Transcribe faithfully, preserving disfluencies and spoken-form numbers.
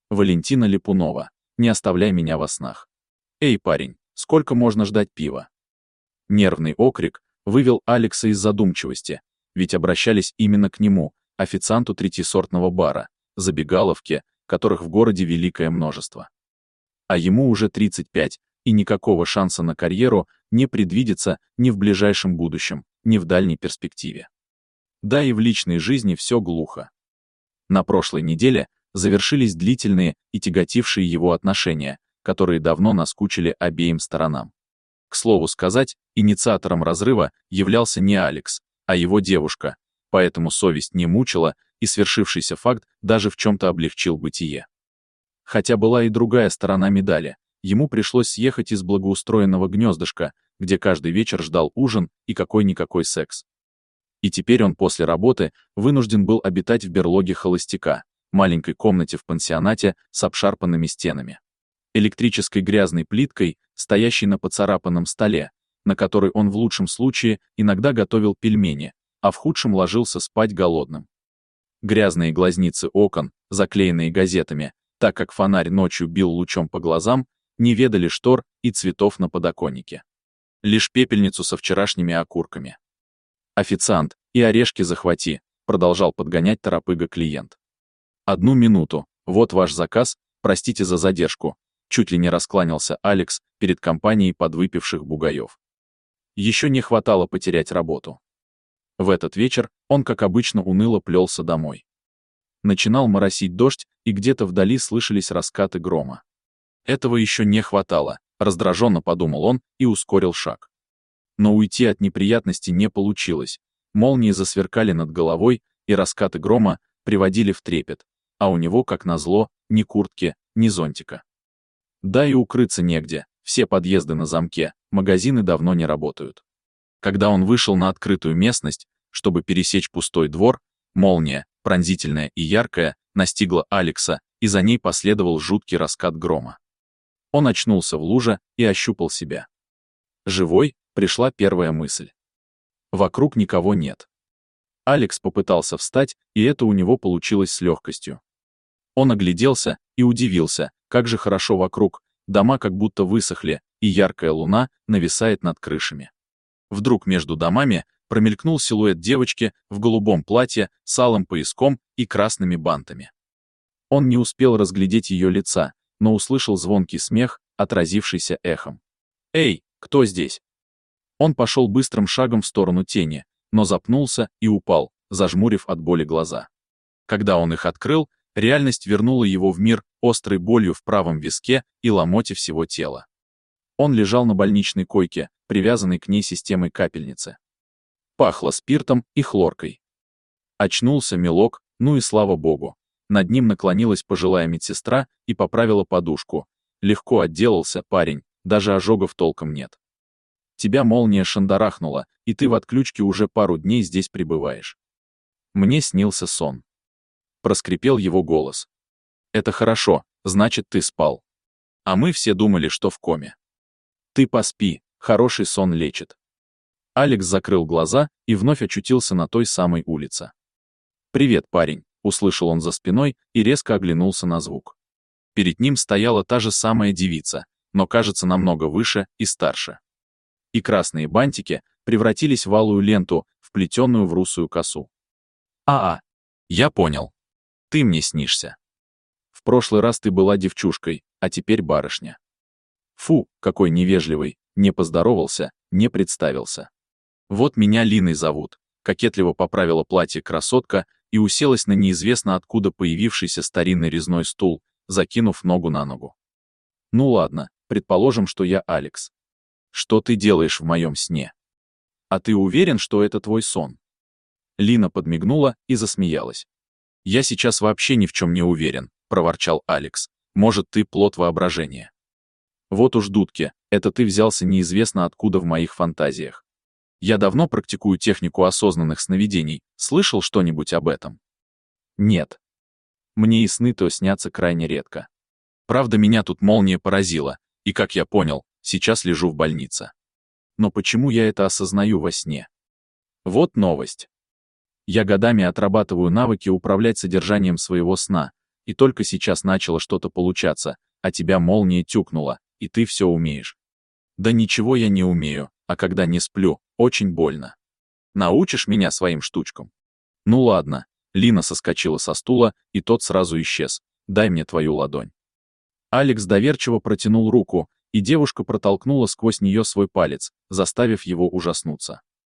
Валентина Липунова. Не оставляй меня во снах. Эй, парень, сколько можно ждать пива? Нервный окрик вывел Алекса из задумчивости, ведь обращались именно к нему, официанту третьесортного бара, забегаловки, которых в городе великое множество. А ему уже тридцать пять, и никакого шанса на карьеру не предвидится ни в ближайшем будущем, ни в дальней перспективе. Да и в личной жизни все глухо. На прошлой неделе завершились длительные и тяготившие его отношения, которые давно наскучили обеим сторонам. К слову сказать, инициатором разрыва являлся не Алекс, а его девушка, поэтому совесть не мучила, и свершившийся факт даже в чем-то облегчил бытие. Хотя была и другая сторона медали, ему пришлось съехать из благоустроенного гнездышка, где каждый вечер ждал ужин и какой-никакой секс. И теперь он после работы вынужден был обитать в берлоге холостяка, маленькой комнате в пансионате с обшарпанными стенами, электрической грязной плиткой, стоящей на поцарапанном столе, на который он в лучшем случае иногда готовил пельмени, а в худшем ложился спать голодным. Грязные глазницы окон, заклеенные газетами, так как фонарь ночью бил лучом по глазам, не ведали штор и цветов на подоконнике. Лишь пепельницу со вчерашними окурками. «Официант, и орешки захвати», — продолжал подгонять торопыга клиент. «Одну минуту, вот ваш заказ, простите за задержку», — чуть ли не раскланялся Алекс перед компанией подвыпивших бугаев. Еще не хватало потерять работу. В этот вечер он, как обычно, уныло плелся домой. Начинал моросить дождь, и где-то вдали слышались раскаты грома. Этого еще не хватало, раздраженно подумал он и ускорил шаг. Но уйти от неприятностей не получилось. Молнии засверкали над головой, и раскаты грома приводили в трепет, а у него, как назло, ни куртки, ни зонтика. Да и укрыться негде, все подъезды на замке, магазины давно не работают. Когда он вышел на открытую местность, чтобы пересечь пустой двор, молния, пронзительная и яркая, настигла Алекса, и за ней последовал жуткий раскат грома. Он очнулся в луже и ощупал себя. Живой, пришла первая мысль. Вокруг никого нет. Алекс попытался встать, и это у него получилось с легкостью. Он огляделся и удивился, как же хорошо вокруг, дома как будто высохли, и яркая луна нависает над крышами. Вдруг между домами промелькнул силуэт девочки в голубом платье с алым пояском и красными бантами. Он не успел разглядеть ее лица, но услышал звонкий смех, отразившийся эхом. «Эй, кто здесь?» Он пошел быстрым шагом в сторону тени, но запнулся и упал, зажмурив от боли глаза. Когда он их открыл, реальность вернула его в мир острой болью в правом виске и ломоте всего тела. Он лежал на больничной койке, привязанной к ней системой капельницы. Пахло спиртом и хлоркой. Очнулся милок, ну и слава богу. Над ним наклонилась пожилая медсестра и поправила подушку. Легко отделался парень, даже ожогов толком нет. Тебя молния шандарахнула, и ты в отключке уже пару дней здесь пребываешь. Мне снился сон. Проскрипел его голос. Это хорошо, значит, ты спал. А мы все думали, что в коме. Ты поспи, хороший сон лечит. Алекс закрыл глаза и вновь очутился на той самой улице. «Привет, парень», — услышал он за спиной и резко оглянулся на звук. Перед ним стояла та же самая девица, но, кажется, намного выше и старше. И красные бантики превратились в алую ленту, вплетенную в русую косу. «А-а, я понял. Ты мне снишься. В прошлый раз ты была девчушкой, а теперь барышня». Фу, какой невежливый, не поздоровался, не представился. «Вот меня Линой зовут», — кокетливо поправила платье красотка и уселась на неизвестно откуда появившийся старинный резной стул, закинув ногу на ногу. «Ну ладно, предположим, что я Алекс. Что ты делаешь в моем сне? А ты уверен, что это твой сон?» Лина подмигнула и засмеялась. «Я сейчас вообще ни в чем не уверен», — проворчал Алекс. «Может, ты плод воображения». «Вот уж дудки, это ты взялся неизвестно откуда в моих фантазиях. Я давно практикую технику осознанных сновидений, слышал что-нибудь об этом?» «Нет. Мне и сны-то снятся крайне редко. Правда, меня тут молния поразила, и, как я понял, сейчас лежу в больнице. Но почему я это осознаю во сне? Вот новость. Я годами отрабатываю навыки управлять содержанием своего сна, и только сейчас начало что-то получаться, а тебя молния тюкнула, и ты все умеешь. Да ничего я не умею, а когда не сплю, очень больно. Научишь меня своим штучкам? Ну ладно. Лина соскочила со стула, и тот сразу исчез. Дай мне твою ладонь. Алекс доверчиво протянул руку, и девушка протолкнула сквозь нее свой палец, заставив его ужаснуться.